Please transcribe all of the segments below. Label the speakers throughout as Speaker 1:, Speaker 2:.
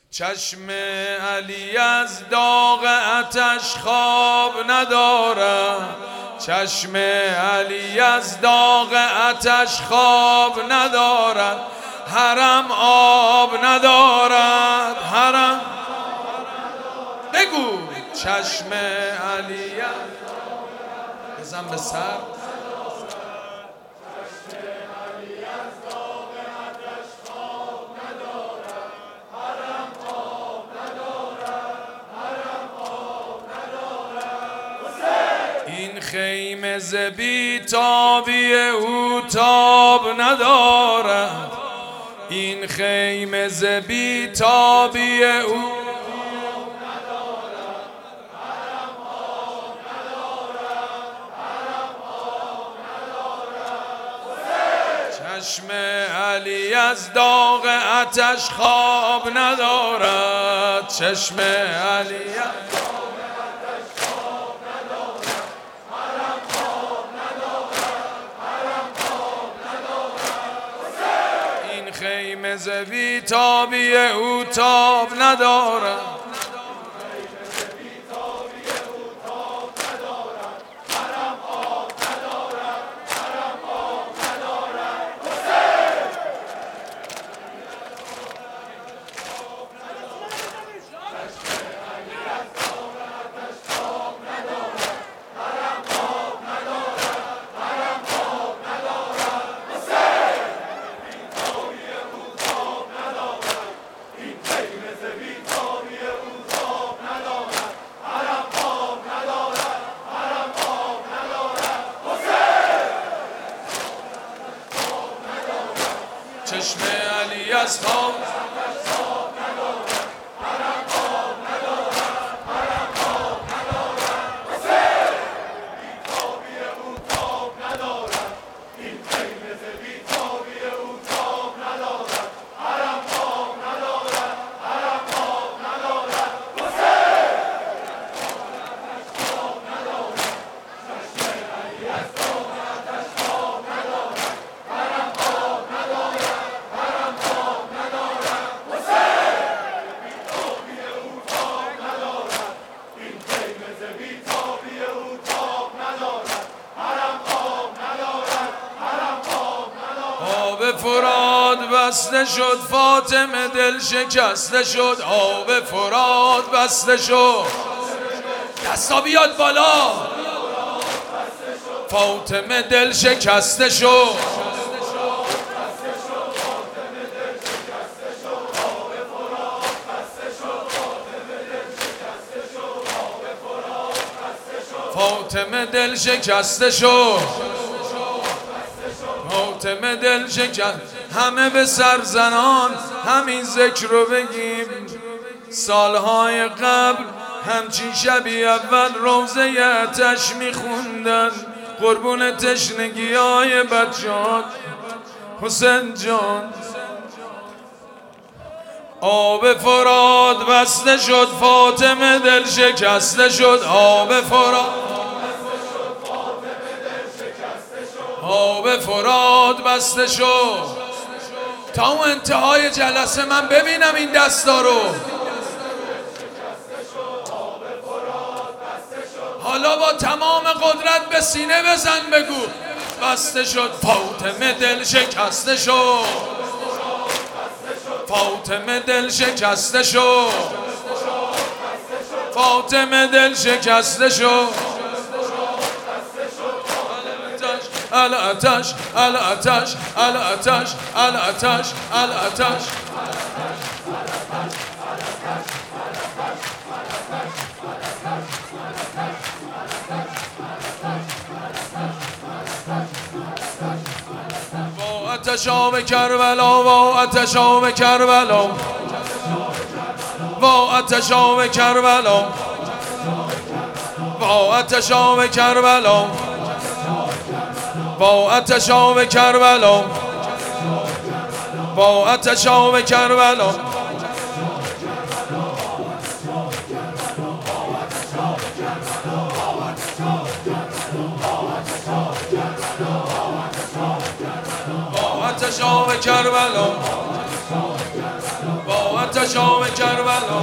Speaker 1: چشم علی از داغ آتش خواب ندارد، چشم علی از داغ آتش خواب ندارد، حرم آب ندارد، حرم بگو چشم علی بزن به سر. این خیمه ز بی‌تابی او تاب ندارد، این خیمه ز بی‌تابی او چشم علی از داغ آتش خواب ندارد، چشم علی از داغ آتش خواب ندارد، حرم خواب ندارد، حرم خواب ندارد. این خیمه ز بی‌تابی او تاب ندارد، چشم علی از خواب فرات بسته شد، فاطمه دل شکسته شد، آب فرات بسته شد، دستا بیاد بالا، فاطمه دل شکسته شد، فاطمه دل شکسته شد، فاطمه دل شکست. همه به سر زنان همین ذکر رو بگیم، سالهای قبل همچین شبی اول روزه آتش میخوندن، قربون تشنگی های بچه‌ها حسین جان. آب فرات بسته شد، فاطمه دل شکسته شد، آب فرات، آب فرات بسته شد. تا اون انتهای جلسه من ببینم این دستا رو. حالا با تمام قدرت به سینه بزن بگو بسته شد، فاطمه دل شکسته شد، فاطمه دل شکسته شد، فاطمه دل شکسته شد. الاتش الاتش الاتش الاتش الاتش با آتش آب کربلا، با آتش آب کربلا، با آتش آب کربلا، با آتش آب کربلا، با آتش آب کربلا، با آتش آب کربلا. با آتش آب کربلا، با آتشا به کربلا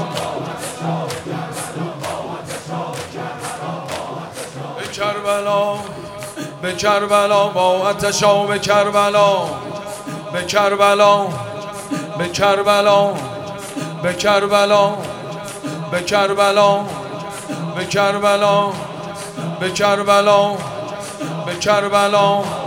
Speaker 1: به کربلا به کربلا با آتشا به کربلا به کربلا به کربلا به کربلا به کربلا به کربلا به کربلا به کربلا